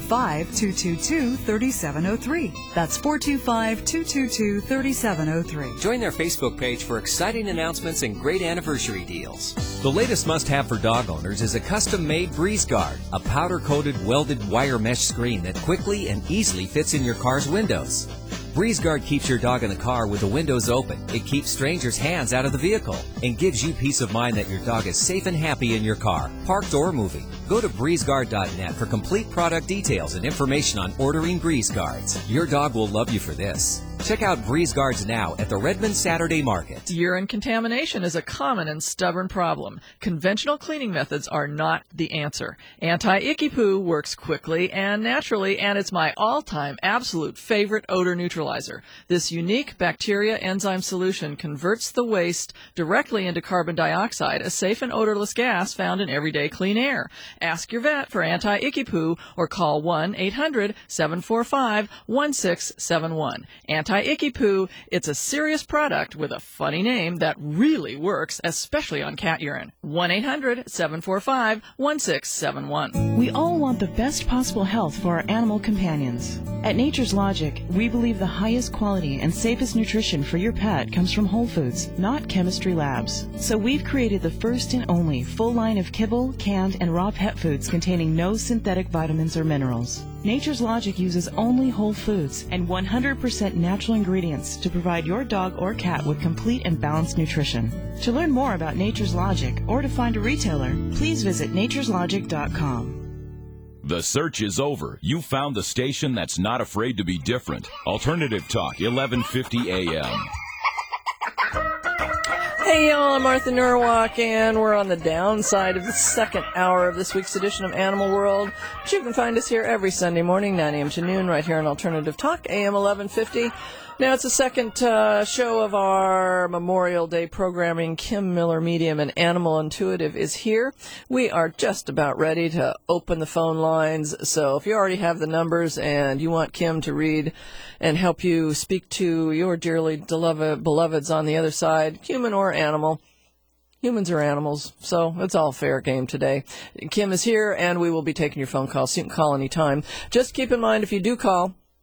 425-222-3703. That's 425-222-3703. Join their Facebook page for exciting announcements and great anniversary deals. The latest must-have for dog owners is a custom-made Breeze Guard, a powder-coated welded wire mesh screen that quickly and easily fits in your car's windows. Breeze Guard keeps your dog in the car with the windows open. It keeps strangers' hands out of the vehicle and gives you peace of mind that your dog is safe and happy in your car, parked or moving. Go to breezeguard.net for complete product details and information on ordering Breeze Guards. Your dog will love you for this. Check out Breeze Guards now at the Redmond Saturday Market. Urine contamination is a common and stubborn problem. Conventional cleaning methods are not the answer. Anti-Icky Poo works quickly and naturally, and it's my all-time absolute favorite odor neutralizer. This unique bacteria enzyme solution converts the waste directly into carbon dioxide, a safe and odorless gas found in everyday clean air. Ask your vet for Anti-Icky Poo or call 1-800-745-1671. Anti-Icky Poo, it's a serious product with a funny name that really works, especially on cat urine. 1-800-745-1671. We all want the best possible health for our animal companions. At Nature's Logic, we believe the highest quality and safest nutrition for your pet comes from whole foods, not chemistry labs. So we've created the first and only full line of kibble, canned, and raw pet foods containing no synthetic vitamins or minerals. Nature's Logic uses only whole foods and 100% natural ingredients to provide your dog or cat with complete and balanced nutrition. To learn more about Nature's Logic or to find a retailer, please visit natureslogic.com. The search is over. You found the station that's not afraid to be different. Alternative Talk, 1150 AM. Hey y'all, I'm Martha Norwalk, and we're on the downside of the second hour of this week's edition of Animal World. But you can find us here every Sunday morning, 9 a.m. to noon, right here on Alternative Talk, AM 1150. Now, it's the second show of our Memorial Day programming. Kim Miller, medium and animal intuitive, is here. We are just about ready to open the phone lines, so if you already have the numbers and you want Kim to read and help you speak to your dearly beloveds on the other side, human or animal, humans are animals, so it's all fair game today. Kim is here, and we will be taking your phone calls, so you can call anytime. Just keep in mind, if you do call,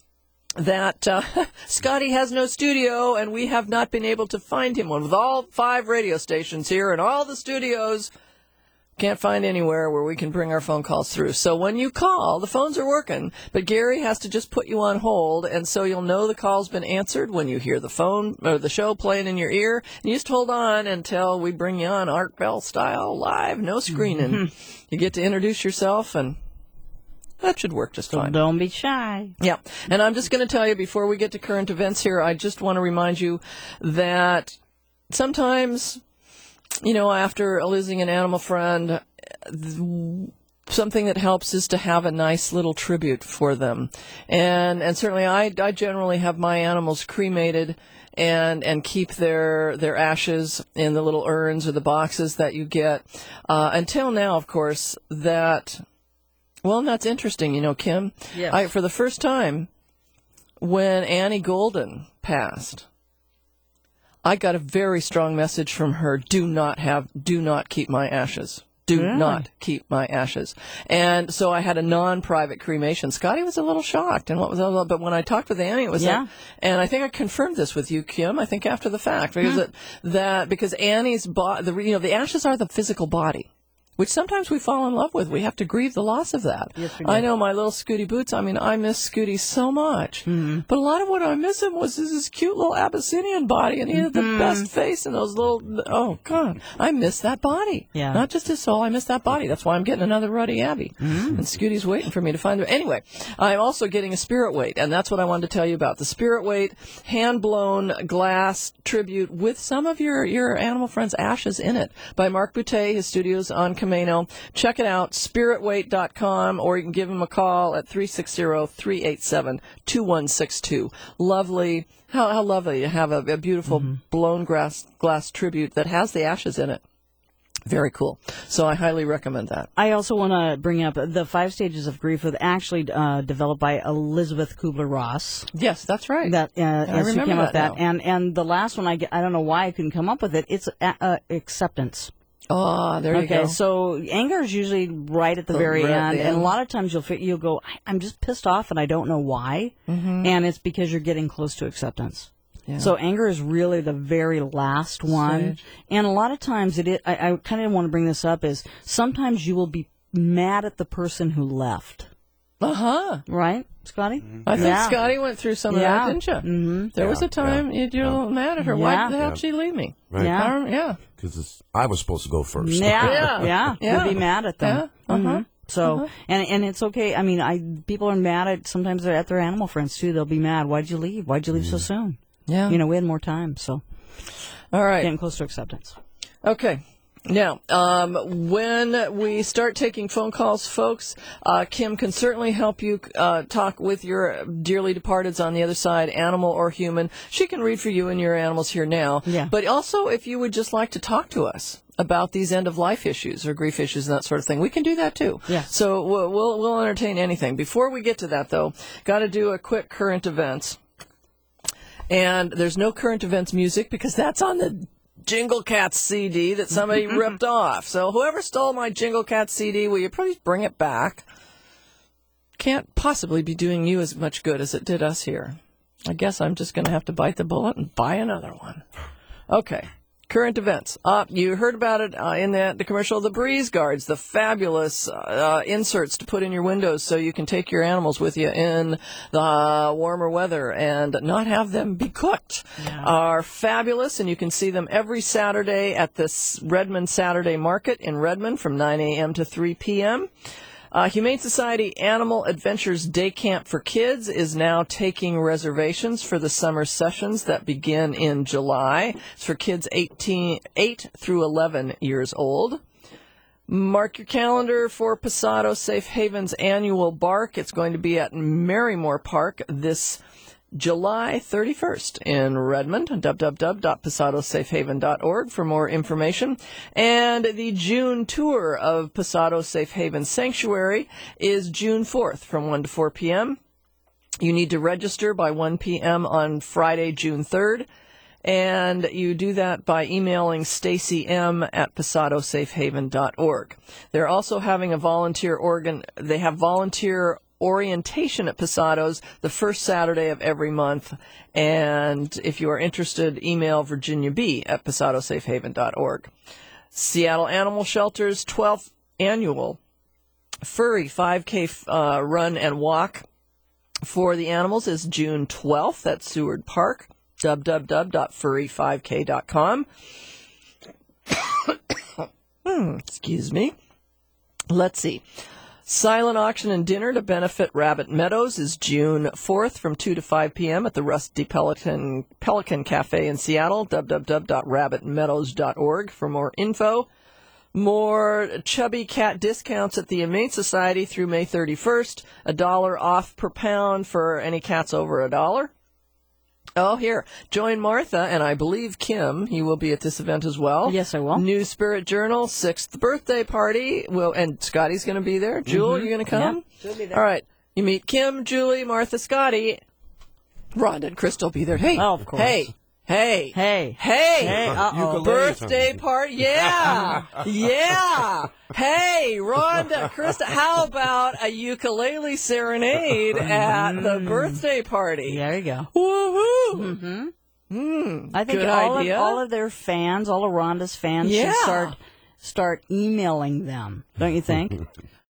that Scotty has no studio, and we have not been able to find him one. With all 5 radio stations here and all the studios, can't find anywhere where we can bring our phone calls through. So when you call, the phones are working, but Gary has to just put you on hold, and so you'll know the call's been answered when you hear the phone or the show playing in your ear. And you just hold on until we bring you on Art Bell style live, no screening. You get to introduce yourself, and that should work just fine. Don't be shy. Yeah. And I'm just going to tell you, before we get to current events here, I just want to remind you that sometimes, you know, after losing an animal friend, something that helps is to have a nice little tribute for them. And certainly I generally have my animals cremated and keep their ashes in the little urns or the boxes that you get. Until now, of course, that's interesting, you know, Kim. Yes. For the first time, when Annie Golden passed, I got a very strong message from her: do not keep my ashes. Do not keep my ashes. And so I had a non-private cremation. Scotty was a little shocked, and but when I talked with Annie, it was and I think I confirmed this with you, Kim. I think after the fact, because because Annie's the ashes are the physical body, which sometimes we fall in love with. We have to grieve the loss of that. Yes, we do. I know my little Scooty Boots. I mean, I miss Scooty so much. Mm-hmm. But a lot of what I miss him was his cute little Abyssinian body, and he had the best face and those little, oh, God. I miss that body. Yeah. Not just his soul, I miss that body. That's why I'm getting another Ruddy Abbey. Mm-hmm. And Scooty's waiting for me to find him. Anyway, I'm also getting a Spirit Weight, and that's what I wanted to tell you about. The Spirit Weight hand-blown glass tribute with some of your animal friends' ashes in it by Mark Boutte. His studio's on Camino. Check it out, spiritweight.com, or you can give him a call at 360-387-2162. Lovely. How lovely to have a beautiful blown glass tribute that has the ashes in it. Very cool. So I highly recommend that. I also want to bring up the 5 stages of grief, was actually developed by Elizabeth Kubler-Ross. Yes, that's right. That I remember came up that with that. And the last one, I don't know why I couldn't come up with it. It's acceptance. Oh, there you go. Okay, so anger is usually right at the very end, and a lot of times you'll go, I'm just pissed off and I don't know why, and it's because you're getting close to acceptance. Yeah. So anger is really the very last one, and a lot of times I kind of want to bring this up, is sometimes you will be mad at the person who left. Right, Scotty? I think Scotty went through some of that, didn't you? Mm-hmm. There was a time you're a little mad at her. Why the hell did she leave me? Right. Yeah. Because I was supposed to go first. Yeah. You'll be mad at them. Yeah. So, and it's okay. I mean, people are mad sometimes they're at their animal friends too. They'll be mad. Why'd you leave? Why'd you leave so soon? Yeah. You know, we had more time, so. All right. Getting close to acceptance. Okay. Now, when we start taking phone calls, folks, Kim can certainly help you talk with your dearly departeds on the other side, animal or human. She can read for you and your animals here now. Yeah. But also, if you would just like to talk to us about these end-of-life issues or grief issues and that sort of thing, we can do that too. Yeah. So we'll entertain anything. Before we get to that, though, got to do a quick current events. And there's no current events music because that's on the Jingle Cats CD that somebody ripped off. So whoever stole my Jingle Cats CD, will you please bring it back? Can't possibly be doing you as much good as it did us here. I guess I'm just going to have to bite the bullet and buy another one. Okay. Current events. You heard about it in the commercial, the Breeze Guards, the fabulous inserts to put in your windows so you can take your animals with you in the warmer weather and not have them be cooked, are fabulous, and you can see them every Saturday at this Redmond Saturday Market in Redmond from 9 a.m. to 3 p.m. Humane Society Animal Adventures Day Camp for Kids is now taking reservations for the summer sessions that begin in July. It's for kids 8 through 11 years old. Mark your calendar for Pasado Safe Haven's annual bark. It's going to be at Merrymore Park this July 31st in Redmond, www.pasadosafehaven.org for more information. And the June tour of Pasado Safe Haven Sanctuary is June 4th from 1 to 4 p.m. You need to register by 1 p.m. on Friday, June 3rd. And you do that by emailing Stacy M. at pasadosafehaven.org. They're also having a volunteer organ. They have volunteer orientation at Posado's the first Saturday of every month. And if you are interested, email Virginia B. at posadosafehaven.org. Seattle Animal Shelter's 12th annual Furry 5K run and walk for the animals is June 12th at Seward Park, www.furry5k.com. Excuse me. Let's see. Silent auction and dinner to benefit Rabbit Meadows is June 4th from 2 to 5 p.m. at the Rusty Pelican Cafe in Seattle, www.rabbitmeadows.org for more info. More chubby cat discounts at the Humane Society through May 31st. $1 off per pound for any cats over $1. Oh, here. Join Martha and I believe Kim. He will be at this event as well. Yes, I will. New Spirit Journal, 6th birthday party. And Scotty's going to be there. Jewel, you going to come? Yeah, she'll be there. All right. You meet Kim, Julie, Martha, Scotty. Rhonda and Crystal will be there. Hey. Oh, of course. Hey. Hey. Uh-oh. Birthday party. Yeah. Yeah. Hey, Rhonda, Krista, how about a ukulele serenade at the birthday party? There you go. Woohoo. I think Good all idea. of their fans, all of Rhonda's fans, Yeah. should start emailing them. Don't you think?